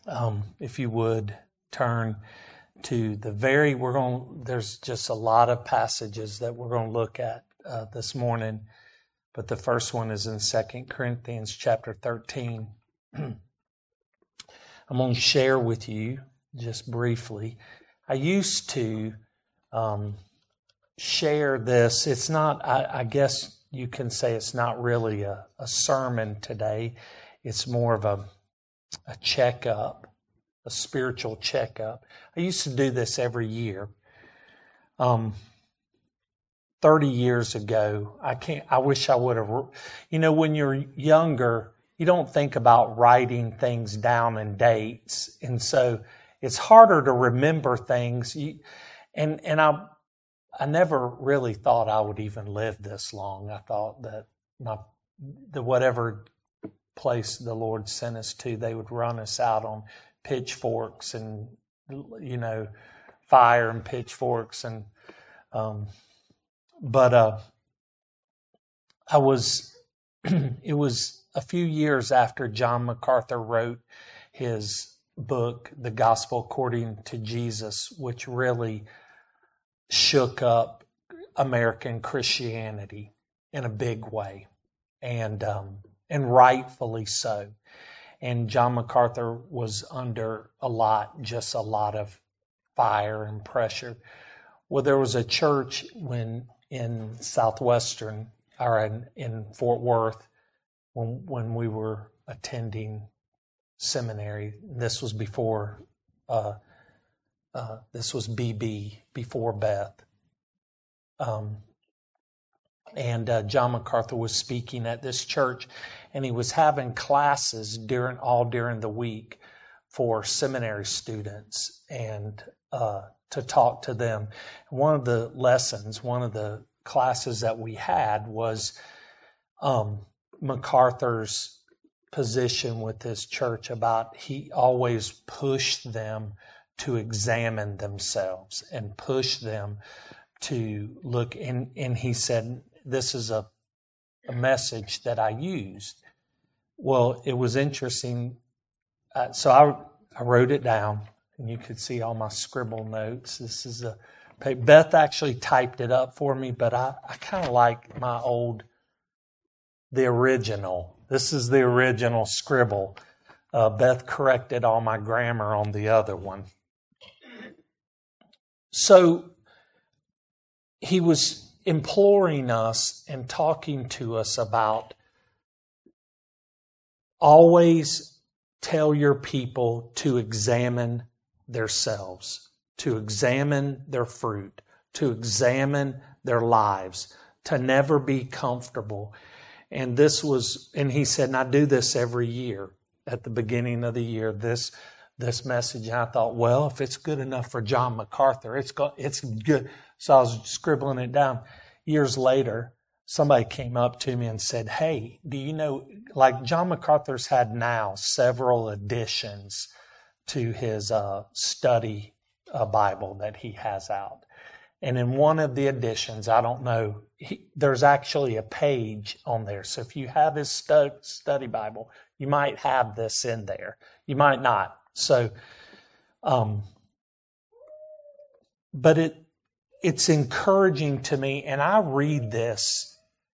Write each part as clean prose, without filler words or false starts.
If you would turn to there's just a lot of passages that we're going to look at this morning, but the first one is in 2 Corinthians chapter 13. I'm going to share with you just briefly. I used to share this. It's not, I guess you can say it's not really a sermon today. It's more of a checkup, a spiritual checkup. I used to do this every year. 30 years ago, I wish I would have, when you're younger, you don't think about writing things down and dates. And so it's harder to remember things. I never really thought I would even live this long. I thought that whatever place the Lord sent us to, they would run us out on pitchforks and, fire and pitchforks. And, it was a few years after John MacArthur wrote his book, The Gospel According to Jesus, which really shook up American Christianity in a big way, and rightfully so. And John MacArthur was under a lot of fire and pressure. Well, there was a church in Southwestern, or in Fort Worth, when we were attending seminary. This was before, this was BB, before Beth. And John MacArthur was speaking at this church, and he was having classes during the week for seminary students and to talk to them. One of the classes that we had was MacArthur's position with this church about he always pushed them to examine themselves and push them to look. And he said, this is a message that I used. Well, it was interesting. So I wrote it down, and you could see all my scribble notes. This is Beth actually typed it up for me, but I kind of like the original. This is the original scribble. Beth corrected all my grammar on the other one. So he was imploring us and talking to us about always tell your people to examine themselves, to examine their fruit, to examine their lives, to never be comfortable. And he said, and I do this every year at the beginning of the year, this message. And I thought, well, if it's good enough for John MacArthur, it's good. So I was scribbling it down. Years later, somebody came up to me and said, hey, do you know, like John MacArthur's had now several additions to his study Bible that he has out. And in one of the editions, I don't know, there's actually a page on there. So if you have his study Bible, you might have this in there. You might not. So, but it's encouraging to me, and I read this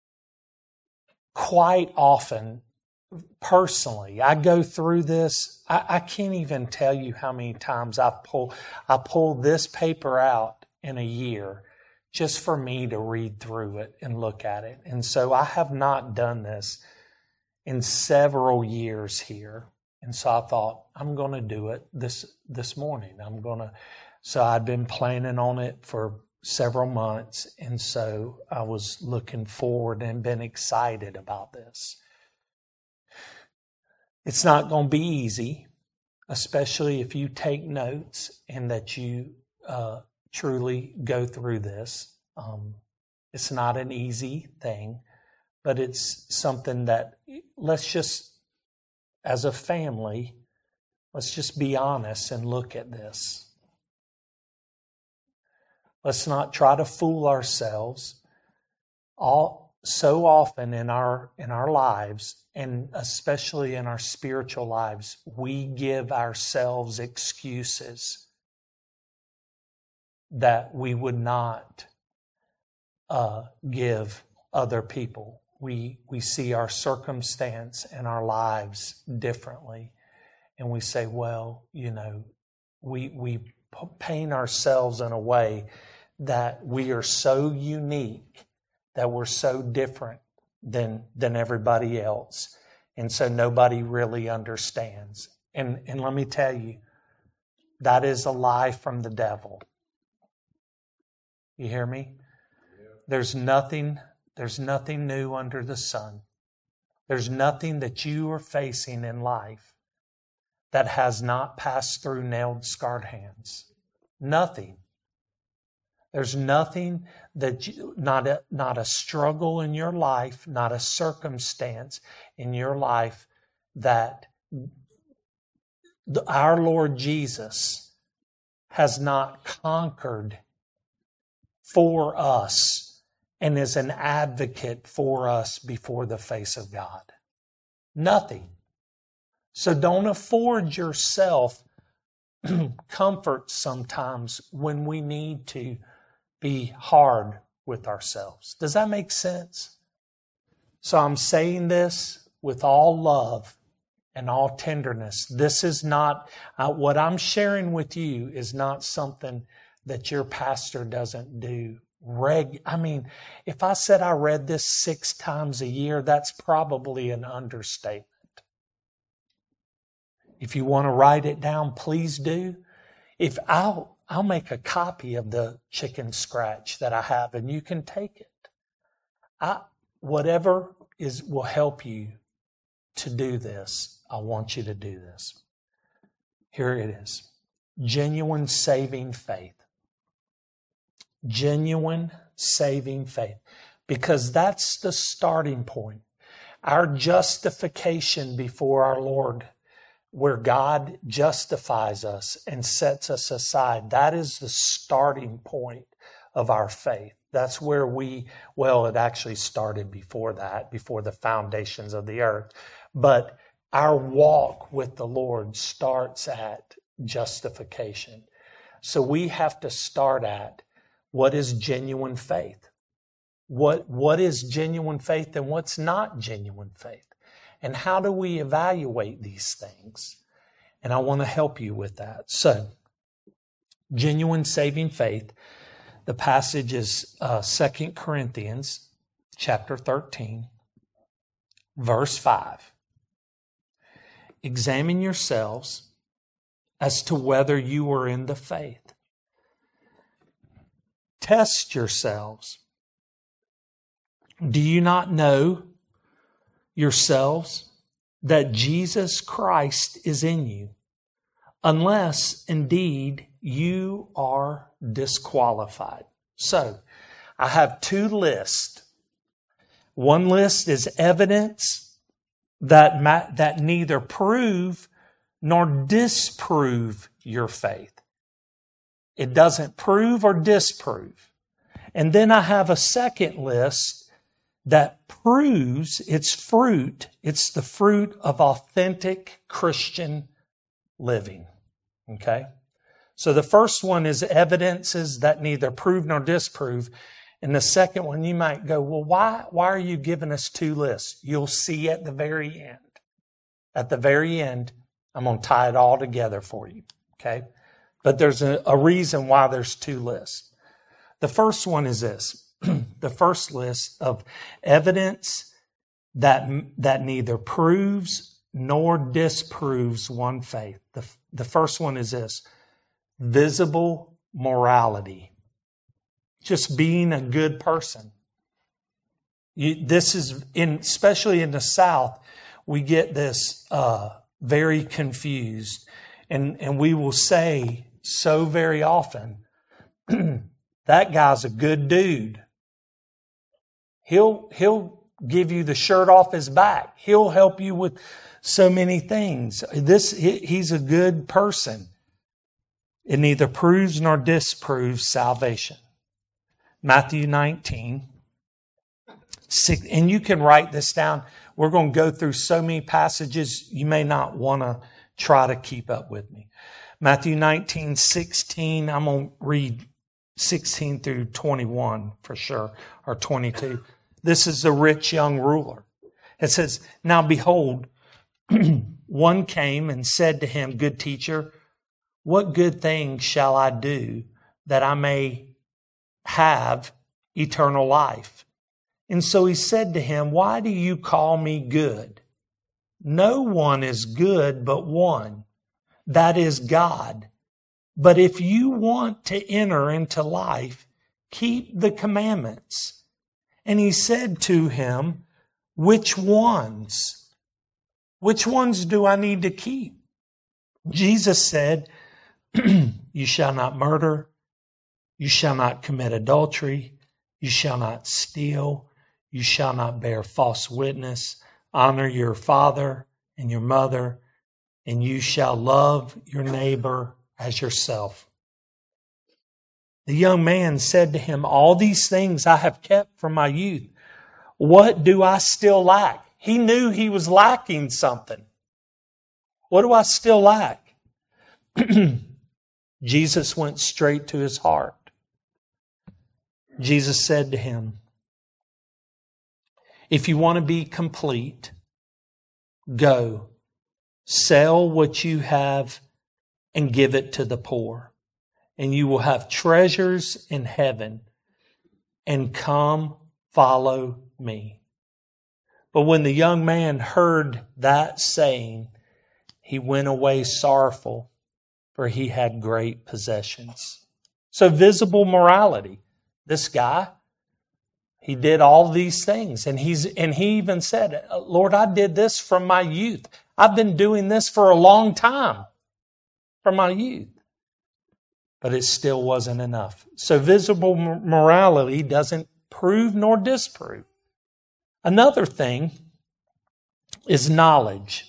quite often personally. I go through this. I can't even tell you how many times I pull this paper out in a year just for me to read through it and look at it. And so I have not done this in several years here. And so I thought, I'm going to do it this morning. So I'd been planning on it for several months. And so I was looking forward and been excited about this. It's not going to be easy, especially if you take notes and that you truly go through this. It's not an easy thing, but it's something that let's just, as a family, let's just be honest and look at this. Let's not try to fool ourselves. so often in our lives, and especially in our spiritual lives, we give ourselves excuses that we would not give other people. We see our circumstance and our lives differently, and we say, well, we paint ourselves in a way that we are so unique, that we're so different than everybody else. And so nobody really understands. And let me tell you, that is a lie from the devil. You hear me? Yeah. There's nothing new under the sun. There's nothing that you are facing in life that has not passed through nailed, scarred hands. Nothing. There's nothing not a struggle in your life, not a circumstance in your life that our Lord Jesus has not conquered for us and is an advocate for us before the face of God. Nothing. So don't afford yourself comfort sometimes when we need to be hard with ourselves. Does that make sense? So I'm saying this with all love and all tenderness. This is not, what I'm sharing with you is not something that your pastor doesn't do. If I said I read this 6 times a year, that's probably an understatement. If you want to write it down, please do. I'll make a copy of the chicken scratch that I have, and you can take it. Whatever will help you to do this, I want you to do this. Here it is. Genuine saving faith. Genuine saving faith. Because that's the starting point. Our justification before our Lord, where God justifies us and sets us aside, that is the starting point of our faith. That's where it actually started before that, before the foundations of the earth. But our walk with the Lord starts at justification. So we have to start at what is genuine faith. What is genuine faith and what's not genuine faith? And how do we evaluate these things? And I want to help you with that. So, genuine saving faith. The passage is 2 Corinthians chapter 13, verse 5. Examine yourselves as to whether you are in the faith. Test yourselves. Do you not know yourselves that Jesus Christ is in you, unless indeed you are disqualified? So, I have 2 lists. One list is evidence that neither prove nor disprove your faith. It doesn't prove or disprove. And then I have a second list that proves its fruit. It's the fruit of authentic Christian living. Okay? So the first one is evidences that neither prove nor disprove. And the second one, you might go, well, why are you giving us 2 lists? You'll see at the very end. At the very end, I'm going to tie it all together for you. Okay? But there's a reason why there's 2 lists. The first one is this. The first list of evidence that neither proves nor disproves one faith. The first one is this: visible morality. Just being a good person. This is especially in the South, we get this very confused, and we will say so very often, that guy's a good dude. He'll give you the shirt off his back. He'll help you with so many things. He's a good person. It neither proves nor disproves salvation. Matthew 19 And you can write this down. We're going to go through so many passages, you may not want to try to keep up with me. Matthew 19:16, I'm going to read 16 through 21 for sure, or 22. This is the rich young ruler. It says, "Now behold, one came and said to him, 'Good teacher, what good thing shall I do that I may have eternal life?' And so he said to him, 'Why do you call me good? No one is good but one, that is God. But if you want to enter into life, keep the commandments.' And he said to him, 'Which ones? Which ones do I need to keep?' Jesus said, 'You shall not murder. You shall not commit adultery. You shall not steal. You shall not bear false witness. Honor your father and your mother, and you shall love your neighbor as yourself.' The young man said to him, 'All these things I have kept from my youth. What do I still lack?'" He knew he was lacking something. What do I still lack? Jesus went straight to his heart. Jesus said to him, "If you want to be complete, go, sell what you have and give it to the poor, and you will have treasures in heaven, and come follow me." But when the young man heard that saying, he went away sorrowful, for he had great possessions. So visible morality. This guy, he did all these things. And he even said, "Lord, I did this from my youth. I've been doing this for a long time, from my youth." But it still wasn't enough. So visible morality doesn't prove nor disprove. Another thing is knowledge.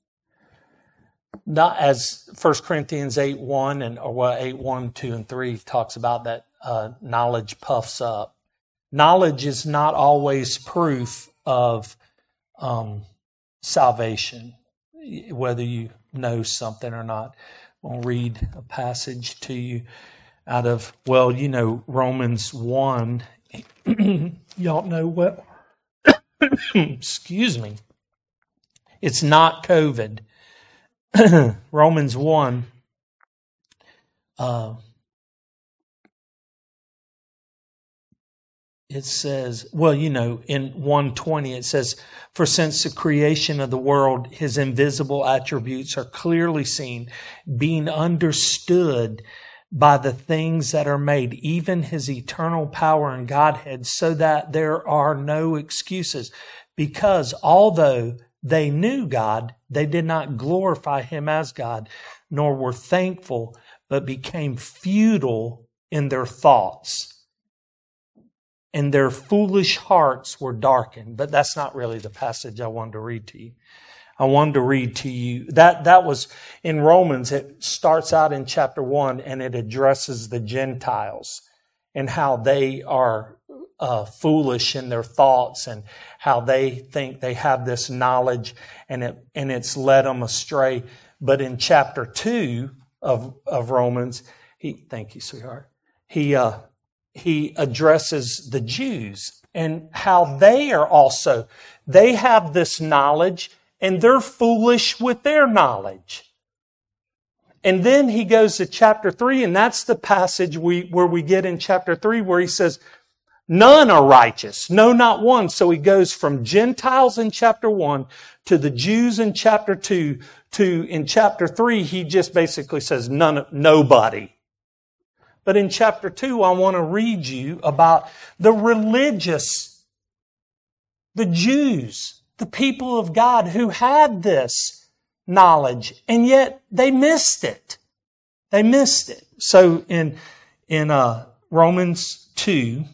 Not as 1 Corinthians 8:1 and 8:1, 2, and 3 talks about that knowledge puffs up. Knowledge is not always proof of salvation, whether you know something or not. I'll read a passage to you out of, Romans 1. Y'all know what? Excuse me. It's not COVID. Romans 1. It says, in 1:20 it says, "For since the creation of the world, his invisible attributes are clearly seen, being understood by the things that are made, even his eternal power and Godhead, so that there are no excuses. Because although they knew God, they did not glorify him as God, nor were thankful, but became futile in their thoughts. And their foolish hearts were darkened." But that's not really the passage I wanted to read to you. I wanted to read to you, that was in Romans. It starts out in chapter 1 and it addresses the Gentiles and how they are foolish in their thoughts and how they think they have this knowledge and it's led them astray. But in chapter 2 of Romans, thank you, sweetheart. He addresses the Jews and how they have this knowledge and they're foolish with their knowledge. And then he goes to chapter 3, and that's the passage where we get in chapter 3 where he says, "None are righteous, no, not one." So he goes from Gentiles in chapter 1 to the Jews in chapter 2 to in chapter 3, he just basically says nobody. But in chapter 2, I want to read you about the Jews, the people of God who had this knowledge, and yet they missed it. They missed it. So in Romans 2,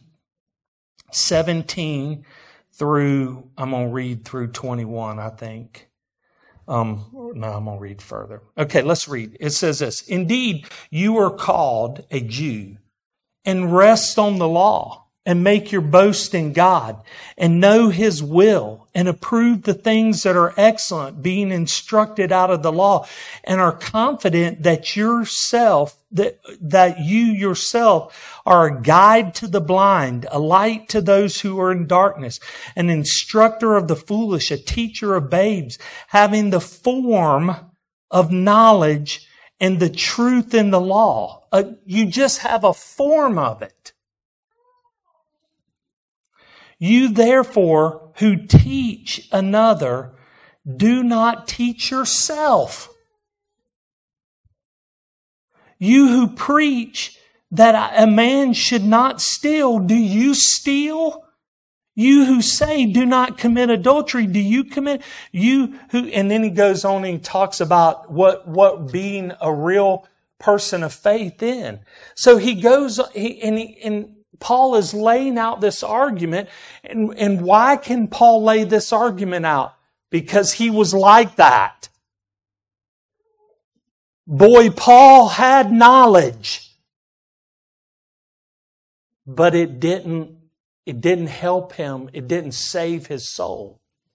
17 through, I'm going to read through 21, I think. No, I'm going to read further. Okay, let's read. It says this: "Indeed, you are called a Jew and rest on the law and make your boast in God and know His will and approve the things that are excellent, being instructed out of the law, and are confident that you yourself are a guide to the blind, a light to those who are in darkness, an instructor of the foolish, a teacher of babes, having the form of knowledge and the truth in the law. You just have a form of it. You therefore who teach another, do not teach yourself. You who preach that a man should not steal, do you steal? You who say do not commit adultery, do you commit? You who, and then he goes on and he talks about what being a real person of faith in. So he goes, and Paul is laying out this argument. And why can Paul lay this argument out? Because he was like that. Boy, Paul had knowledge, but it didn't help him. It didn't save his soul.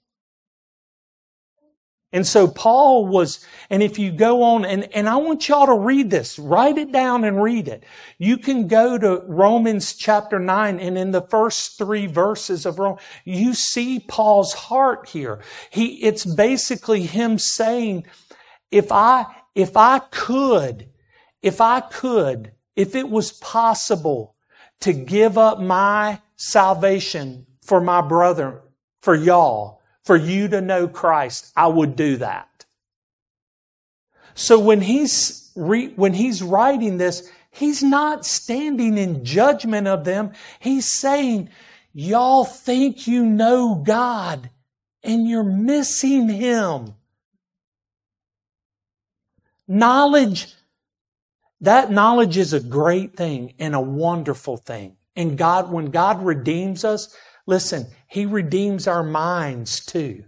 And so Paul was, and if you go on, and I want y'all to read this, write it down and read it. You can go to Romans chapter 9, and in the first 3 verses of Romans, you see Paul's heart here. It's basically him saying, if it was possible to give up my salvation for my brother, for y'all, for you to know Christ, I would do that. So when he's writing this, he's not standing in judgment of them. He's saying, y'all think you know God and you're missing Him. Knowledge, that knowledge is a great thing and a wonderful thing. And God, when God redeems us, listen, He redeems our minds too.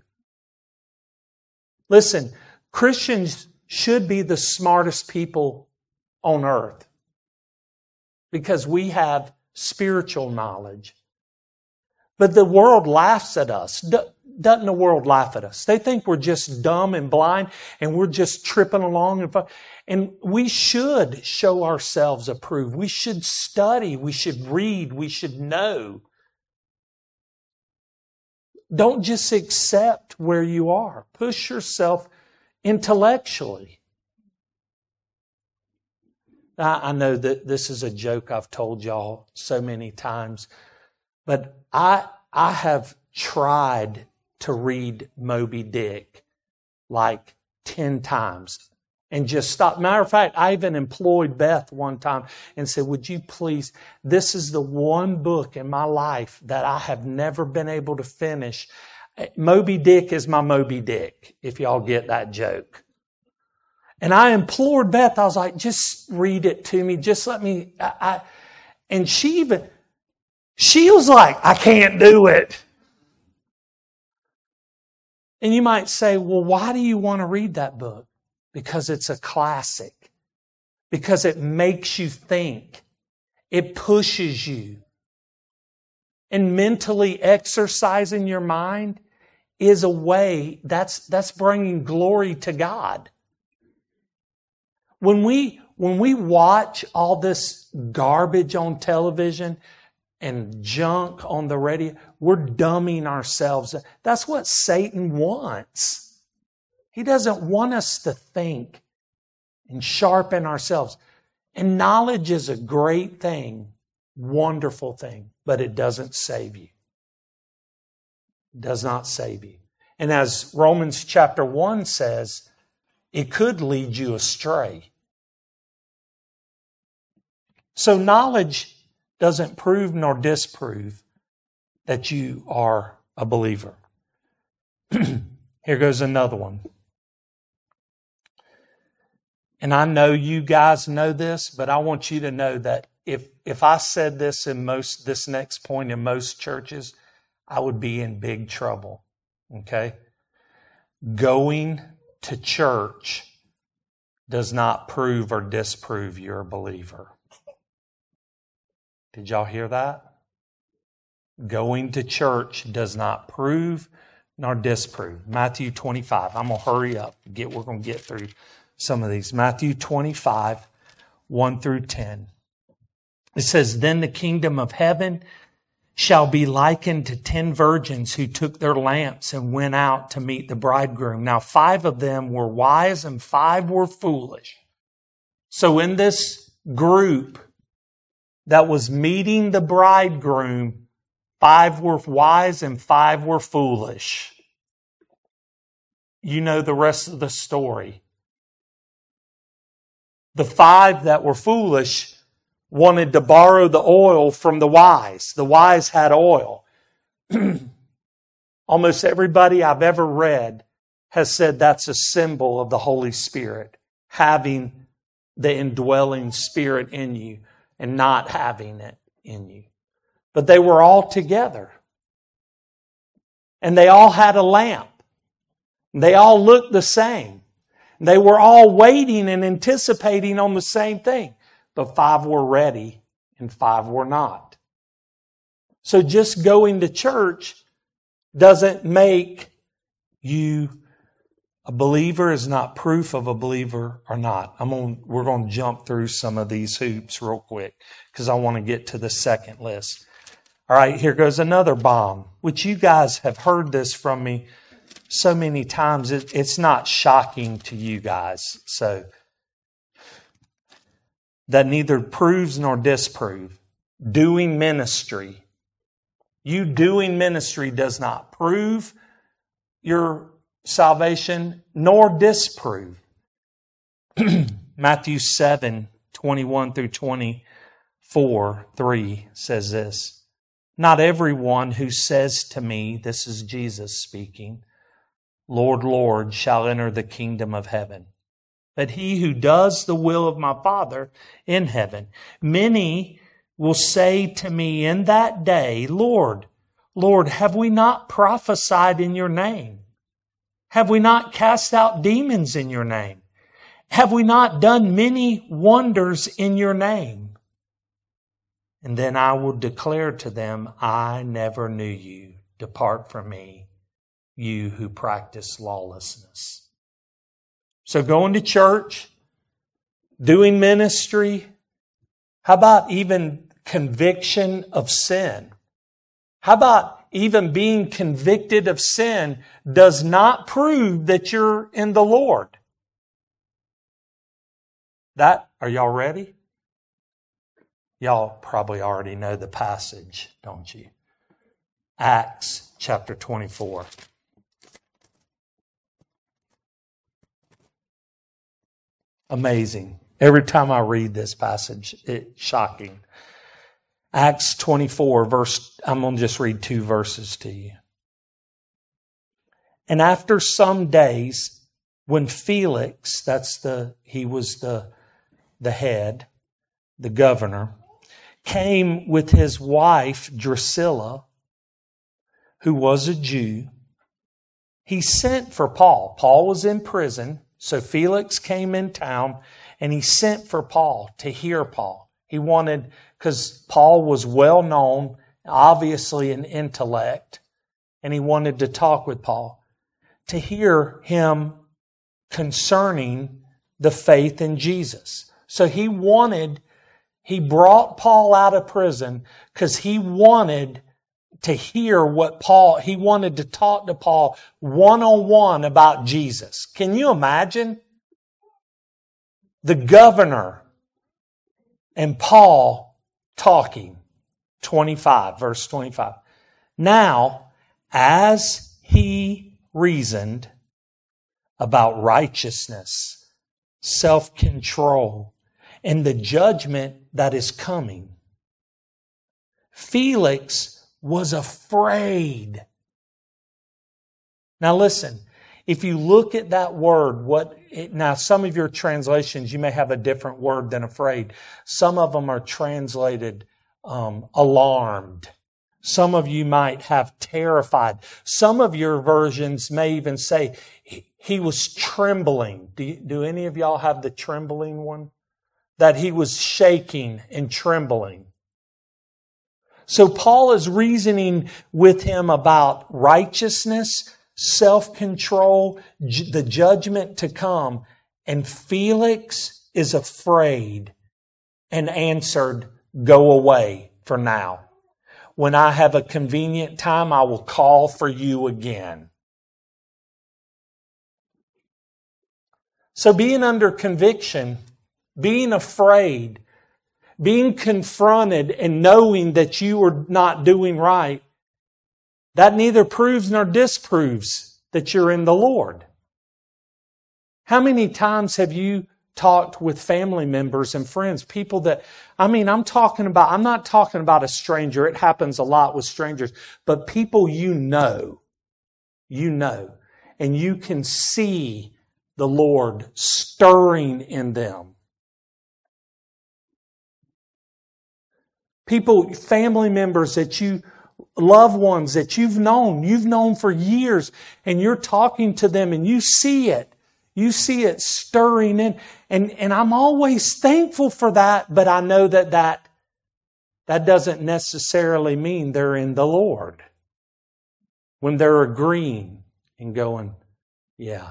Listen, Christians should be the smartest people on earth because we have spiritual knowledge. But the world laughs at us. Doesn't the world laugh at us? They think we're just dumb and blind and we're just tripping along. And we should show ourselves approved. We should study. We should read. We should know. Don't just accept where you are. Push yourself intellectually. I know that this is a joke I've told y'all so many times, but I have tried to read Moby Dick like 10 times and just stop. Matter of fact, I even employed Beth one time and said, would you please, this is the one book in my life that I have never been able to finish. Moby Dick is my Moby Dick, if y'all get that joke. And I implored Beth, I was like, just read it to me, just let me, and she was like, I can't do it. And you might say, well, why do you want to read that book? Because it's a classic. Because it makes you think. It pushes you. And mentally exercising your mind is a way, that's bringing glory to God. When we watch all this garbage on television and junk on the radio, we're dumbing ourselves. That's what Satan wants. He doesn't want us to think and sharpen ourselves. And knowledge is a great thing, wonderful thing, but it doesn't save you. It does not save you. And as Romans chapter 1 says, it could lead you astray. So knowledge doesn't prove nor disprove that you are a believer. Here goes another one. And I know you guys know this, but I want you to know that if I said this this next point in most churches, I would be in big trouble. Okay? Going to church does not prove or disprove you're a believer. Did y'all hear that? Going to church does not prove nor disprove. Matthew 25. I'm going to hurry up. We're going to get through some of these. Matthew 25, 1 through 10. It says, "Then the kingdom of heaven shall be likened to 10 virgins who took their lamps and went out to meet the bridegroom. Now 5 of them were wise and 5 were foolish." So in this group that was meeting the bridegroom, 5 were wise and 5 were foolish. You know the rest of the story. The 5 that were foolish wanted to borrow the oil from the wise. The wise had oil. Almost everybody I've ever read has said that's a symbol of the Holy Spirit, having the indwelling Spirit in you and not having it in you. But they were all together. And they all had a lamp. They all looked the same. They were all waiting and anticipating on the same thing. But 5 were ready and 5 were not. So just going to church doesn't make you a believer, is not proof of a believer or not. We're going to jump through some of these hoops real quick because I want to get to the second list. All right, here goes another bomb, which you guys have heard this from me so many times. It's not shocking to you guys. So that neither proves nor disproves. Doing ministry. You doing ministry does not prove your salvation nor disprove. Matthew 7, 21 through 24, 3 says this. "Not everyone who says to me," this is Jesus speaking, "Lord, Lord, shall enter the kingdom of heaven, but he who does the will of my Father in heaven. Many will say to me in that day, Lord, Lord, have we not prophesied in your name? Have we not cast out demons in your name? Have we not done many wonders in your name? And then I will declare to them, I never knew you. Depart from me, you who practice lawlessness." So going to church, doing ministry, how about even conviction of sin? How about even being convicted of sin does not prove that you're in the Lord? Are y'all ready? Y'all probably already know the passage, don't you? Acts chapter 24. Amazing. Every time I read this passage, it's shocking. Acts 24, I'm going to just read 2 verses to you. "And after some days, when Felix," he was the head, the governor, "came with his wife Drusilla, who was a Jew, he sent for Paul." Paul was in prison. So Felix came in town and he sent for Paul to hear Paul. He wanted, because Paul was well known, obviously an intellect, and he wanted to talk with Paul, to hear him concerning the faith in Jesus. So he brought Paul out of prison because he wanted to hear he wanted to talk to Paul one-on-one about Jesus. Can you imagine? The governor and Paul talking. 25, verse 25. "Now, as he reasoned about righteousness, self-control, and the judgment that is coming, Felix was afraid." Now listen, if you look at that word, now some of your translations, you may have a different word than afraid. Some of them are translated alarmed. Some of you might have terrified. Some of your versions may even say he was trembling. Do any of y'all have the trembling one? That he was shaking and trembling. So Paul is reasoning with him about righteousness, self-control, the judgment to come. And Felix is afraid and answered, "Go away for now. When I have a convenient time, I will call for you again." So being under conviction, being afraid, being confronted and knowing that you are not doing right, that neither proves nor disproves that you're in the Lord. How many times have you talked with family members and friends, people that, I'm not talking about a stranger. It happens a lot with strangers, but people you know, and you can see the Lord stirring in them. People, family members that you, loved ones that you've known for years, and you're talking to them and you see it. You see it stirring in. And I'm always thankful for that, but I know that doesn't necessarily mean they're in the Lord. When they're agreeing and going, yeah.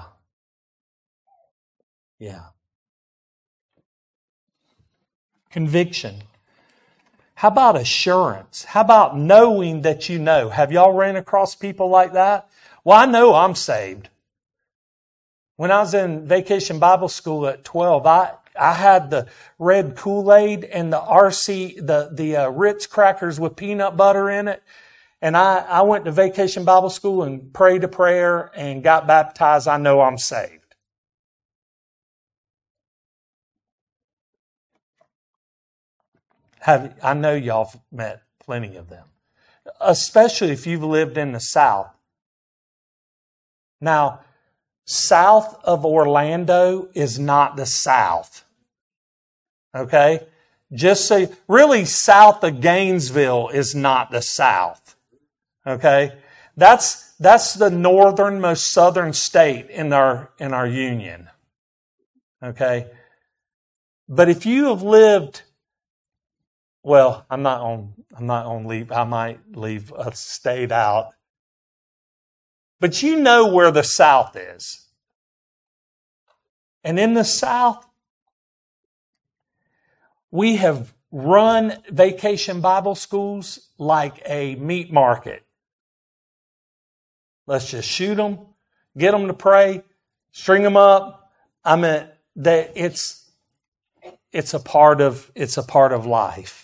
Conviction. How about assurance? How about knowing that you know? Have y'all ran across people like that? Well, I know I'm saved. When I was in Vacation Bible School at 12, I had the red Kool-Aid and the Ritz crackers with peanut butter in it. And I went to Vacation Bible School and prayed a prayer and got baptized. I know I'm saved. I know y'all have met plenty of them, especially if you've lived in the South. Now, south of Orlando is not the South. Okay? Just so, really south of Gainesville is not the South. Okay? That's the northernmost southern state in our union. Okay? But if you have lived, well, I'm not on leave. I might leave a state out. But you know where the South is. And in the South, we have run Vacation Bible Schools like a meat market. Let's just shoot them, get them to pray, string them up. It's a part of life.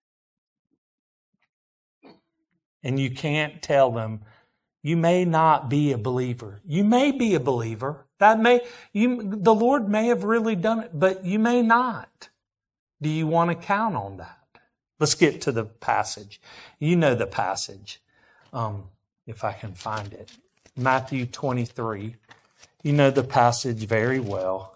And you can't tell them, you may not be a believer. You may be a believer. The Lord may have really done it, but you may not. Do you want to count on that? Let's get to the passage. You know the passage, if I can find it. Matthew 23. You know the passage very well.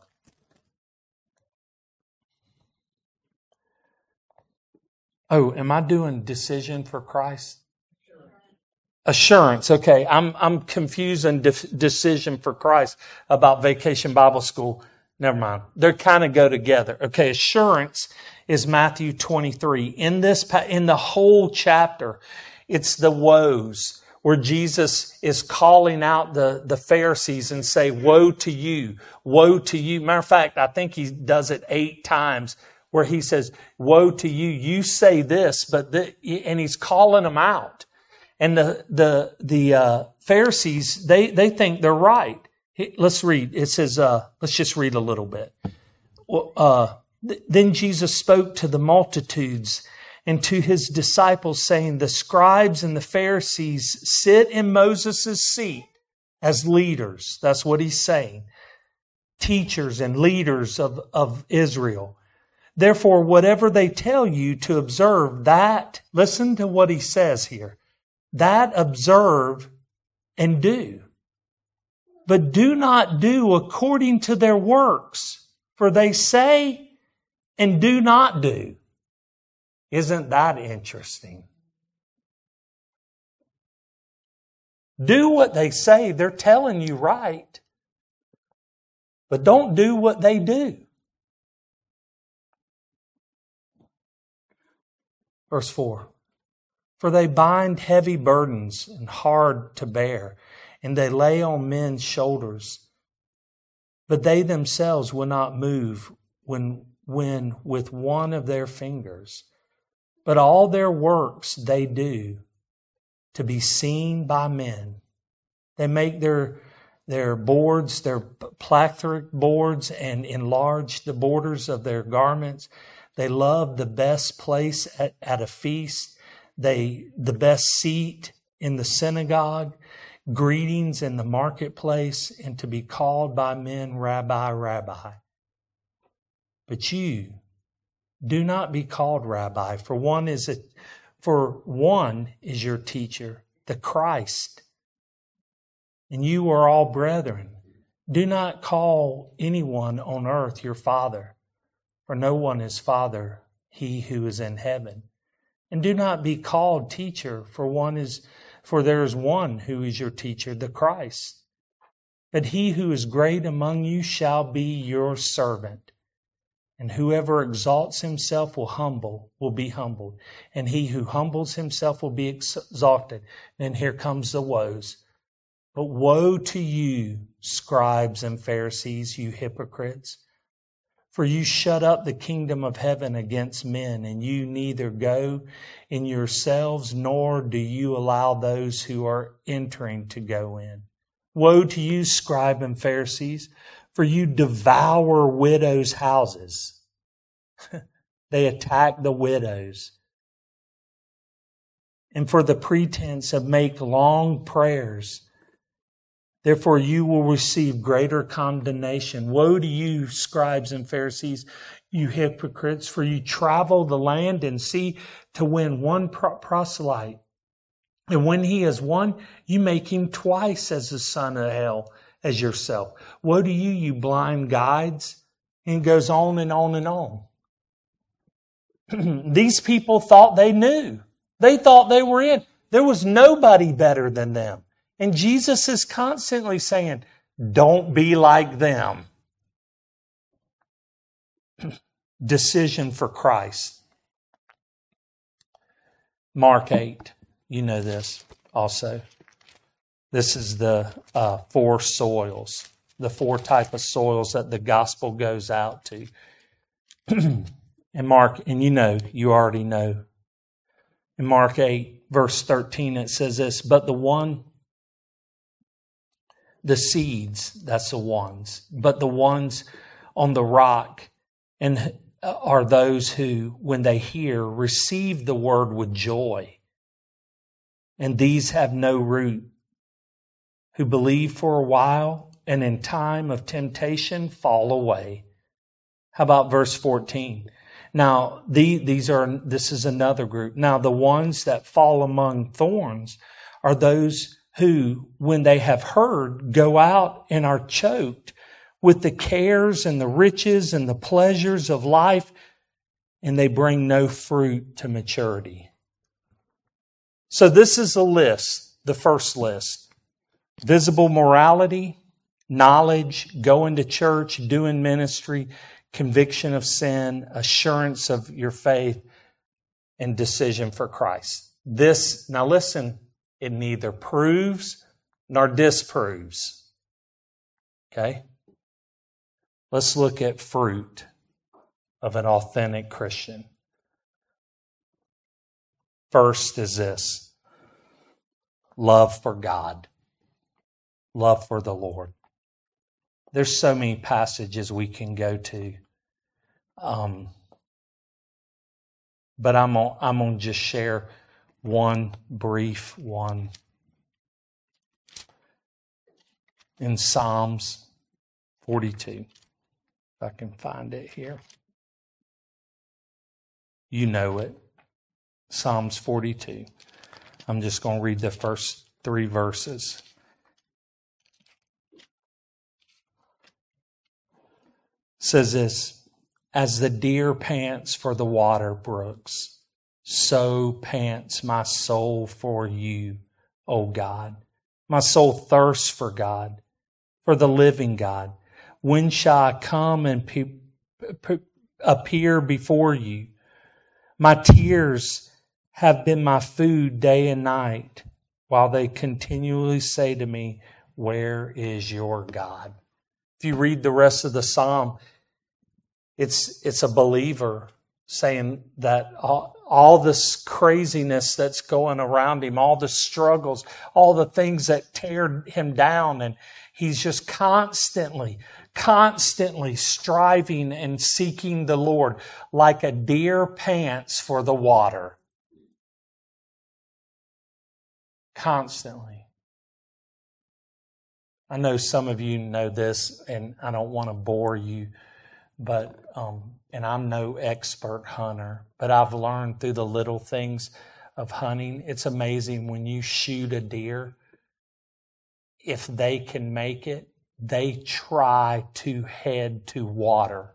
Oh, am I doing decision for Christ? Assurance. Okay, I'm confusing decision for Christ about Vacation Bible School. Never mind. They kind of go together. Okay, assurance is Matthew 23. In the whole chapter, it's the woes where Jesus is calling out the Pharisees and say, "Woe to you, woe to you." Matter of fact, I think he does it 8 times where he says, "Woe to you, you say this," and he's calling them out. And the Pharisees, they think they're right. Let's read. It says, let's just read a little bit. Then Jesus spoke to the multitudes and to his disciples, saying, "The scribes and the Pharisees sit in Moses' seat as leaders." That's what he's saying. Teachers and leaders of Israel. "Therefore, whatever they tell you to observe, that," listen to what he says here, "that observe and do. But do not do according to their works, for they say and do not do." Isn't that interesting? Do what they say. They're telling you right. But don't do what they do. Verse 4. For they bind heavy burdens and hard to bear, and they lay on men's shoulders. But they themselves will not move when with one of their fingers. But all their works they do to be seen by men. They make their boards, their plethoric boards, and enlarge the borders of their garments. They love the best place at a feast, the best seat in the synagogue, greetings in the marketplace, and to be called by men, Rabbi, Rabbi. But you do not be called Rabbi, for one is your teacher, the Christ, and you are all brethren. Do not call anyone on earth your father, for no one is father, he who is in heaven. And do not be called teacher, for there is one who is your teacher, the Christ. But he who is great among you shall be your servant. And whoever exalts himself will be humbled. And he who humbles himself will be exalted. And here comes the woes. But woe to you, scribes and Pharisees, you hypocrites! For you shut up the kingdom of heaven against men, and you neither go in yourselves, nor do you allow those who are entering to go in. Woe to you, scribes and Pharisees! For you devour widows' houses. They attack the widows. And for the pretense of make long prayers, therefore you will receive greater condemnation. Woe to you, scribes and Pharisees, you hypocrites, for you travel the land and sea to win one proselyte. And when he has won, you make him twice as the son of hell as yourself. Woe to you, you blind guides. And it goes on and on and on. These people thought they knew. They thought they were in. There was nobody better than them. And Jesus is constantly saying, don't be like them. Decision for Christ. Mark 8. You know this also. This is the 4 soils. The 4 type of soils that the gospel goes out to. And Mark, and you already know. In Mark 8, verse 13, it says this, but the seeds, that's the ones, but the ones on the rock and are those who, when they hear, receive the word with joy. And these have no root, who believe for a while and in time of temptation fall away. How about verse 14? Now, this is another group. Now, the ones that fall among thorns are those who, when they have heard, go out and are choked with the cares and the riches and the pleasures of life, and they bring no fruit to maturity. So this is a list, the first list. Visible morality, knowledge, going to church, doing ministry, conviction of sin, assurance of your faith, and decision for Christ. This, now listen, it neither proves nor disproves. Okay? Let's look at fruit of an authentic Christian. First is this: love for God, love for the Lord. There's so many passages we can go to, but I'm gonna just share one brief one in Psalms 42. If I can find it here. You know it. Psalms 42. I'm just going to read the first 3 verses. It says this: as the deer pants for the water brooks, so pants my soul for you, O God. My soul thirsts for God, for the living God. When shall I come and appear before you? My tears have been my food day and night, while they continually say to me, where is your God? If you read the rest of the psalm, it's a believer saying that all this craziness that's going around him, all the struggles, all the things that tear him down, and he's just constantly striving and seeking the Lord like a deer pants for the water. Constantly. I know some of you know this, and I don't want to bore you, but and I'm no expert hunter, but I've learned through the little things of hunting. It's amazing when you shoot a deer, if they can make it, they try to head to water.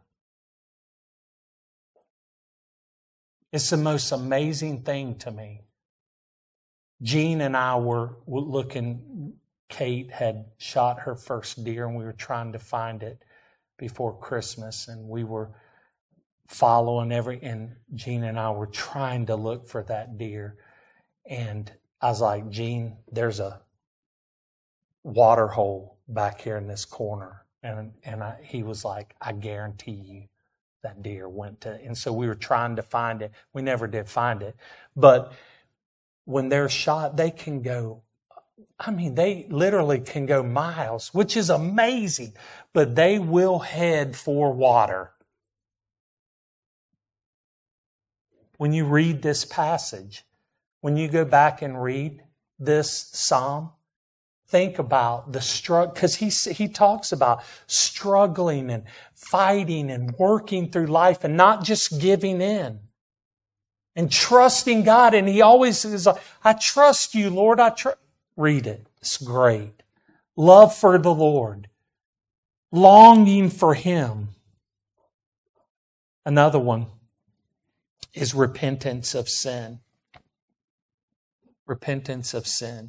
It's the most amazing thing to me. Jean and I were looking, Kate had shot her first deer, and we were trying to find it before Christmas, and we were following and Jean and I were trying to look for that deer. And I was like, Jean, there's a water hole back here in this corner. And he was like, I guarantee you that deer went to, and so we were trying to find it. We never did find it. But when they're shot, they can go, they literally can go miles, which is amazing, but they will head for water. When you read this passage, when you go back and read this psalm, think about the struggle, because he talks about struggling and fighting and working through life and not just giving in and trusting God. And he always is like, I trust you, Lord. Read it. It's great. Love for the Lord. Longing for Him. Another one is repentance of sin. Repentance of sin.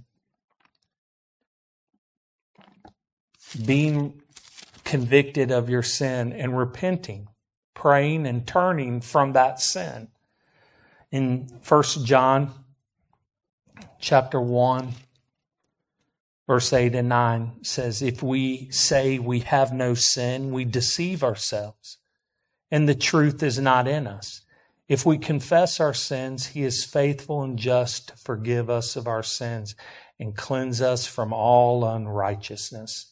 Being convicted of your sin and repenting, praying and turning from that sin. In 1 John chapter 1, verse 8 and 9 says, if we say we have no sin, we deceive ourselves, and the truth is not in us. If we confess our sins, He is faithful and just to forgive us of our sins and cleanse us from all unrighteousness.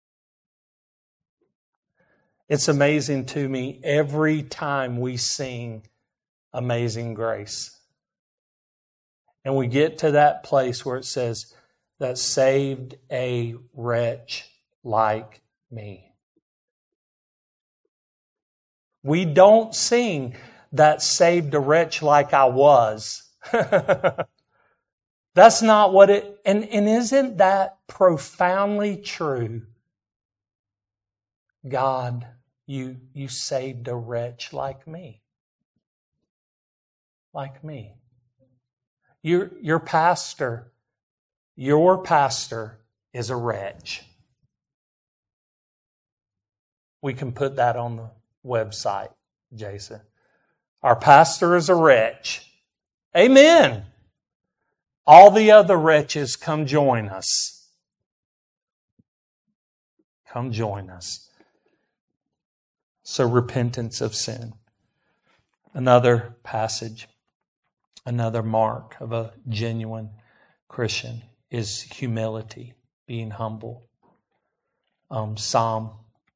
It's amazing to me every time we sing Amazing Grace. And we get to that place where it says, that saved a wretch like me. We don't sing that saved a wretch like I was. That's not what it, and isn't that profoundly true? God, you saved a wretch like me. Like me. Your pastor is a wretch. We can put that on the website, Jason. Our pastor is a wretch. Amen. All the other wretches, come join us. Come join us. So repentance of sin. Another passage, another mark of a genuine Christian is humility, being humble. Psalm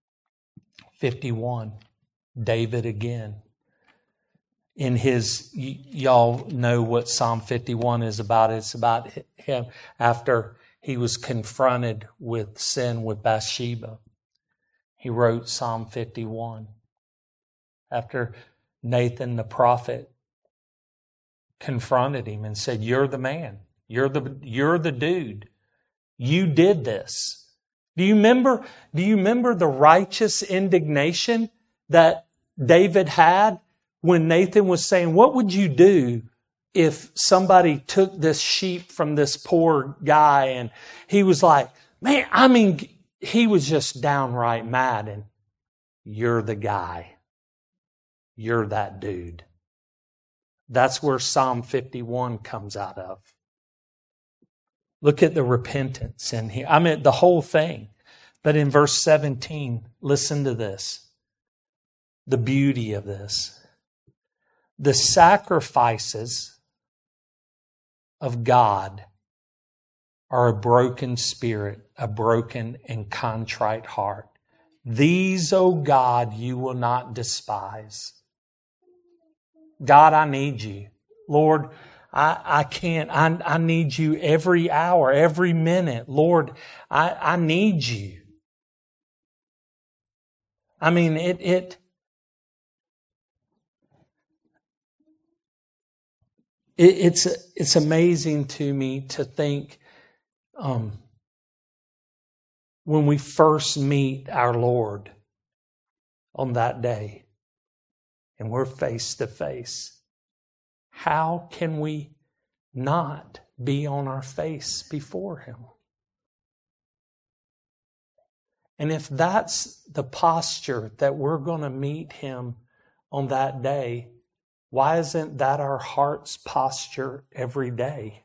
51, David again. In his, y'all know what Psalm 51 is about. It's about him after he was confronted with sin with Bathsheba. He wrote Psalm 51. After Nathan the prophet confronted him and said, you're the man. You're the dude. You did this. Do you remember the righteous indignation that David had when Nathan was saying, what would you do if somebody took this sheep from this poor guy? And he was like, man, he was just downright mad. And you're the guy. You're that dude. That's where Psalm 51 comes out of. Look at the repentance in here. I mean, the whole thing. But in verse 17, listen to this. The beauty of this. The sacrifices of God are a broken spirit, a broken and contrite heart. These, O God, you will not despise. God, I need you. Lord, I can't. I need you every hour, every minute. Lord, I need you. I mean, it's amazing to me to think when we first meet our Lord on that day and we're face to face, how can we not be on our face before Him? And if that's the posture that we're going to meet Him on that day, why isn't that our heart's posture every day?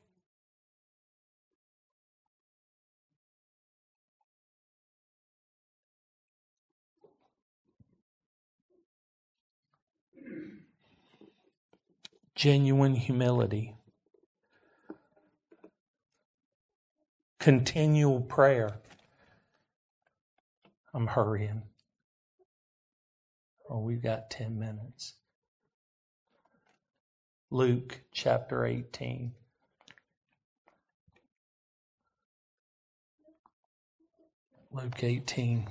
Genuine humility. Continual prayer. I'm hurrying. Oh, we've got 10 minutes. Luke chapter 18. Luke 18.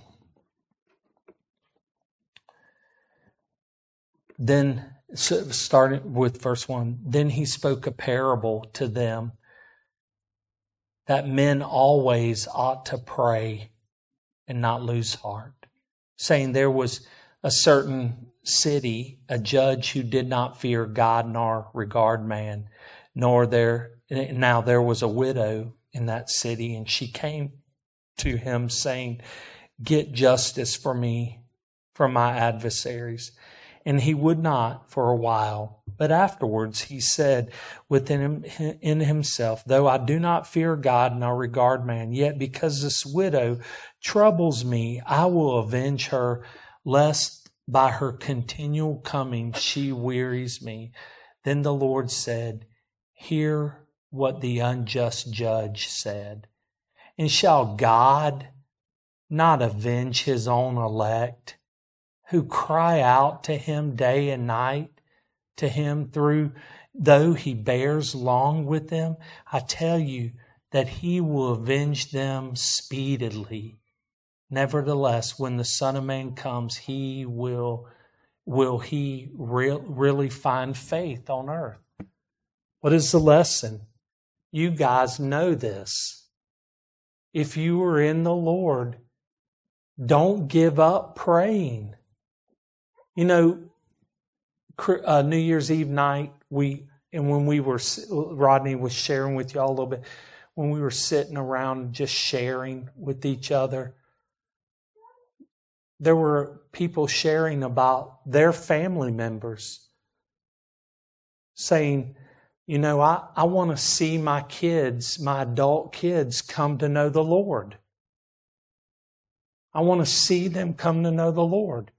Then, starting with verse 1, then he spoke a parable to them that men always ought to pray and not lose heart, saying there was a certain city, a judge who did not fear God nor regard man, now there was a widow in that city, and she came to him saying, get justice for me from my adversaries. And he would not for a while. But afterwards he said within in himself, though I do not fear God nor regard man, yet because this widow troubles me, I will avenge her, lest by her continual coming she wearies me. Then the Lord said, hear what the unjust judge said. And shall God not avenge his own elect, who cry out to him day and night, to him though he bears long with them? I tell you that he will avenge them speedily. Nevertheless, when the Son of Man comes, will he really find faith on earth? What is the lesson? You guys know this. If you are in the Lord, don't give up praying. You know, New Year's Eve night, Rodney was sharing with y'all a little bit, when we were sitting around just sharing with each other, there were people sharing about their family members saying, you know, I want to see my kids, my adult kids, come to know the Lord. I want to see them come to know the Lord.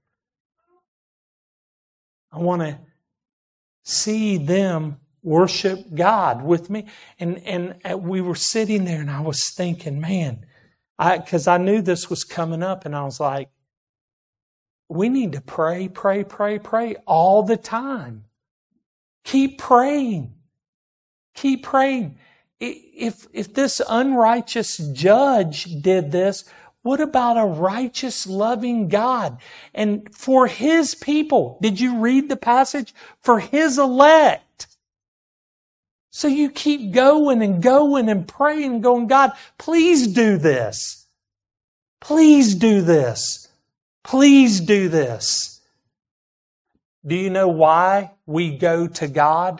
I want to see them worship God with me. And we were sitting there and I was thinking, man, because I knew this was coming up, and I was like, we need to pray all the time. Keep praying. Keep praying. If this unrighteous judge did this, what about a righteous, loving God? And for His people, did you read the passage? For His elect. So you keep going and praying and going, God, please do this. Please do this. Please do this. Do you know why we go to God?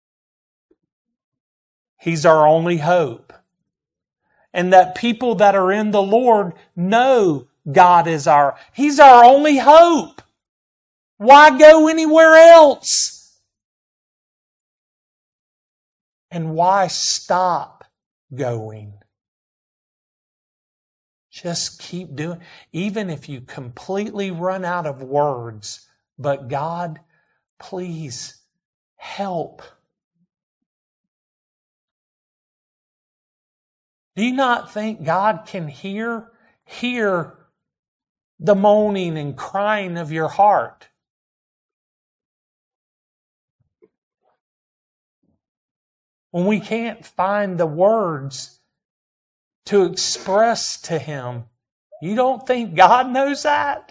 He's our only hope. And that people that are in the Lord know God is He's our only hope. Why go anywhere else? And why stop going? Just keep doing. Even if you completely run out of words, but God, please help. Do you not think God can hear the moaning and crying of your heart? When we can't find the words to express to Him, you don't think God knows that?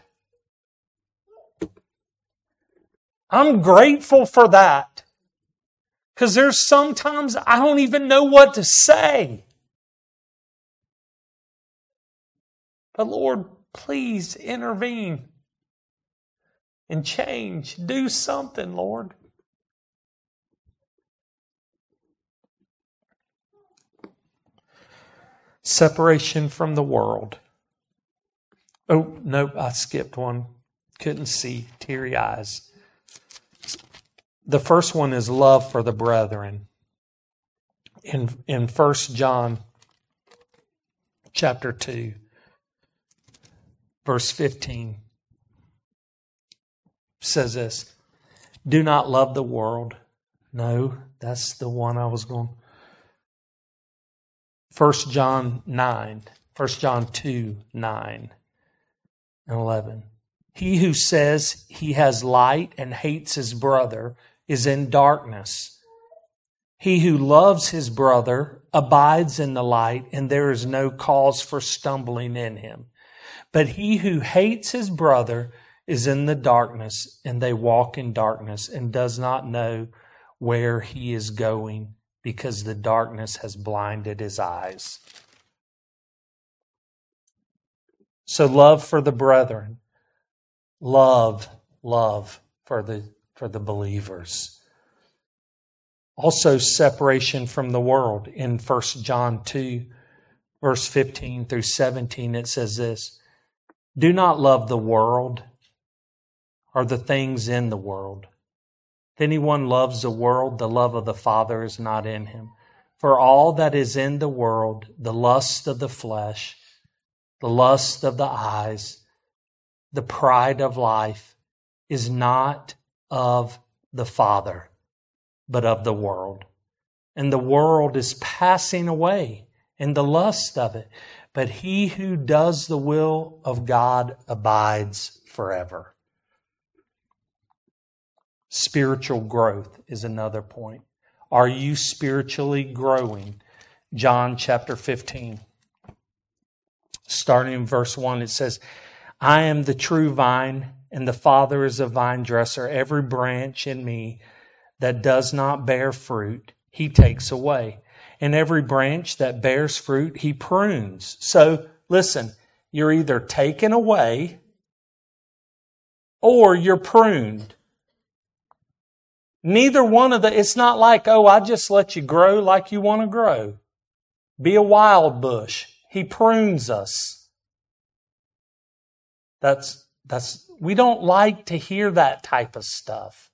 I'm grateful for that. Because there's sometimes I don't even know what to say. But Lord, please intervene and change. Do something, Lord. Separation from the world. Oh, nope, I skipped one. Couldn't see. Teary eyes. The first one is love for the brethren. In 1 John chapter 2, verse 15, says this, do not love the world. No, that's the one I was going. 1 John 2, 9 and 11. He who says he has light and hates his brother is in darkness. He who loves his brother abides in the light, and there is no cause for stumbling in him. But he who hates his brother is in the darkness, and they walk in darkness and does not know where he is going, because the darkness has blinded his eyes. So love for the brethren. Love for the believers. Also separation from the world. In 1 John 2, verse 15 through 17, it says this, do not love the world or the things in the world. If anyone loves the world, the love of the Father is not in him. For all that is in the world, the lust of the flesh, the lust of the eyes, the pride of life, is not of the Father, but of the world. And the world is passing away, and the lust of it. But he who does the will of God abides forever. Spiritual growth is another point. Are you spiritually growing? John chapter 15. Starting in verse 1, it says, I am the true vine, and the Father is a vine dresser. Every branch in me that does not bear fruit, He takes away. And every branch that bears fruit, He prunes. So, listen, you're either taken away or you're pruned. Neither one of it's not like, oh, I just let you grow like you want to grow. Be a wild bush. He prunes us. We don't like to hear that type of stuff.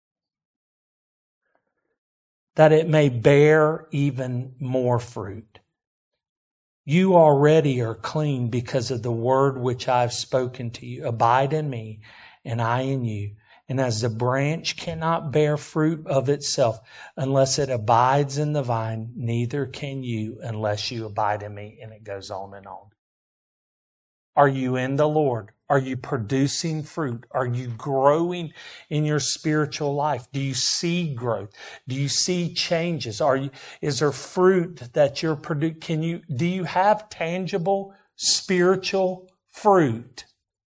That it may bear even more fruit. You already are clean because of the word which I have spoken to you. Abide in me, and I in you. And as the branch cannot bear fruit of itself unless it abides in the vine, neither can you unless you abide in me. And it goes on and on. Are you in the Lord? Are you producing fruit? Are you growing in your spiritual life? Do you see growth? Do you see changes? Is there fruit that you're producing? Do you have tangible spiritual fruit?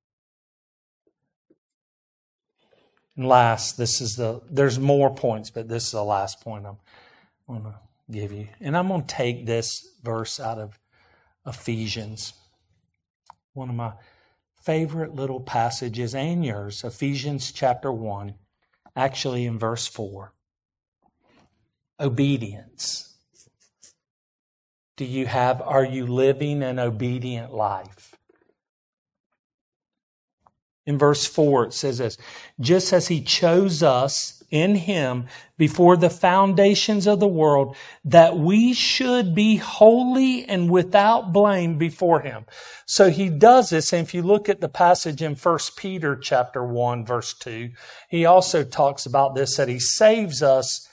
And last, there's more points, but this is the last point I'm going to give you. And I'm going to take this verse out of Ephesians. One of my favorite little passages, and yours, Ephesians chapter 1, actually in verse 4. Obedience. Are you living an obedient life? In verse 4 it says this, just as He chose us in Him before the foundations of the world, that we should be holy and without blame before Him. So He does this. And if you look at the passage in 1 Peter chapter 1, verse 2, he also talks about this, that He saves us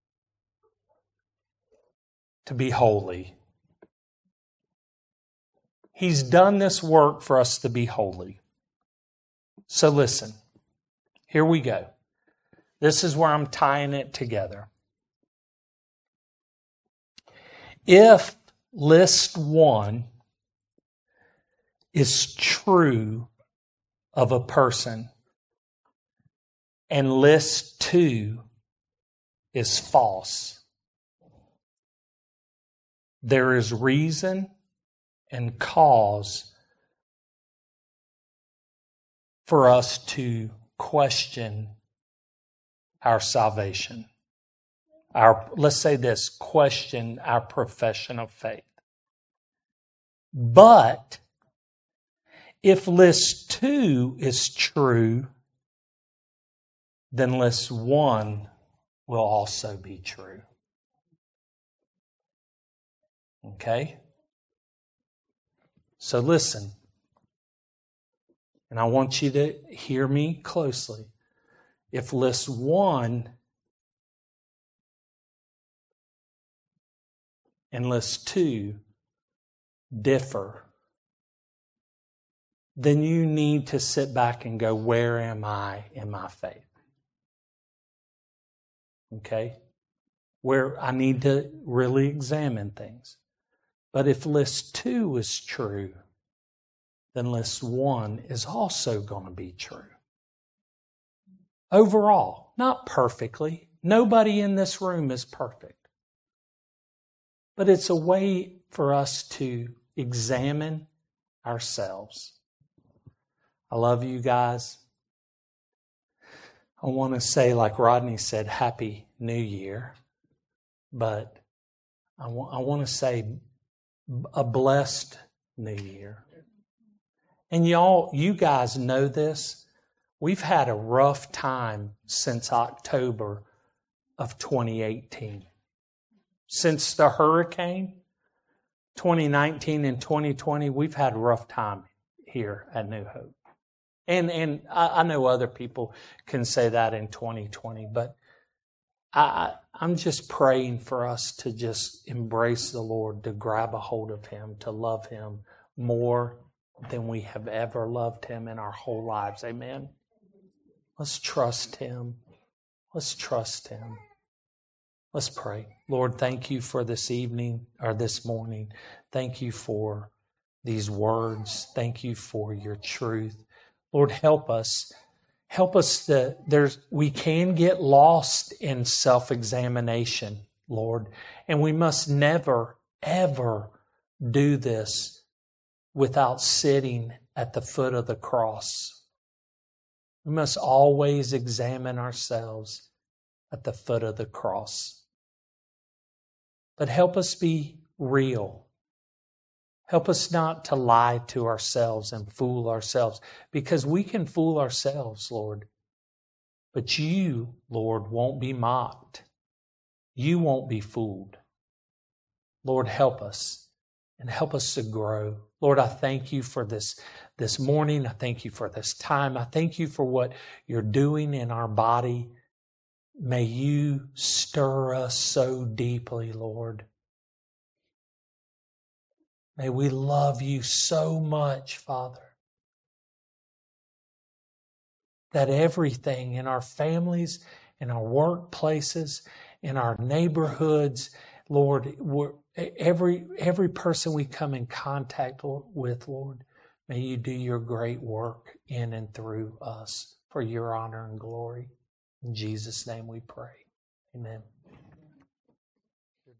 to be holy. He's done this work for us to be holy. So listen, here we go. This is where I'm tying it together. If list 1 is true of a person and list 2 is false, there is reason and cause for us to question our salvation. Let's say this, question our profession of faith. But if list 2 is true, then list 1 will also be true. Okay? So listen, and I want you to hear me closely. If list 1 and list 2 differ, then you need to sit back and go, where am I in my faith? Okay? Where I need to really examine things. But if list 2 is true, then list 1 is also going to be true. Overall, not perfectly. Nobody in this room is perfect. But it's a way for us to examine ourselves. I love you guys. I want to say, like Rodney said, Happy New Year. But I want to say a blessed New Year. And you guys know this. We've had a rough time since October of 2018. Since the hurricane, 2019 and 2020, we've had a rough time here at New Hope. And I know other people can say that in 2020, but I'm just praying for us to just embrace the Lord, to grab a hold of Him, to love Him more than we have ever loved Him in our whole lives. Amen. Let's trust Him. Let's trust Him. Let's pray. Lord, thank you for this evening or this morning. Thank you for these words. Thank you for your truth. Lord, help us. Help us we can get lost in self-examination, Lord. And we must never, ever do this without sitting at the foot of the cross. We must always examine ourselves at the foot of the cross. But help us be real. Help us not to lie to ourselves and fool ourselves, because we can fool ourselves, Lord. But you, Lord, won't be mocked. You won't be fooled. Lord, help us and help us to grow. Lord, I thank you for this morning. I thank you for this time. I thank you for what you're doing in our body. May you stir us so deeply, Lord. May we love you so much, Father, that everything in our families, in our workplaces, in our neighborhoods, Lord, every person we come in contact with, Lord, may you do your great work in and through us for your honor and glory. In Jesus' name we pray. Amen.